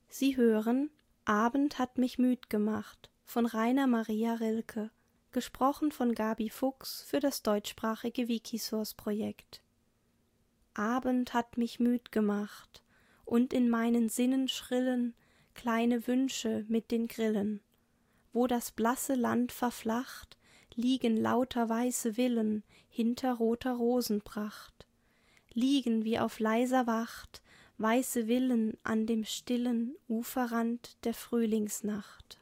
Sie hören Abend hat mich müd gemacht von Rainer Maria Rilke, gesprochen von Gabi Fuchs für das deutschsprachige Wikisource-Projekt. Abend hat mich müd gemacht und in meinen Sinnen schrillen kleine Wünsche mit den Grillen. Wo das blasse Land verflacht, liegen lauter weiße Villen hinter roter Rosenpracht. Liegen wie auf leiser Wacht weiße Villen an dem stillen Uferrand der Frühlingsnacht.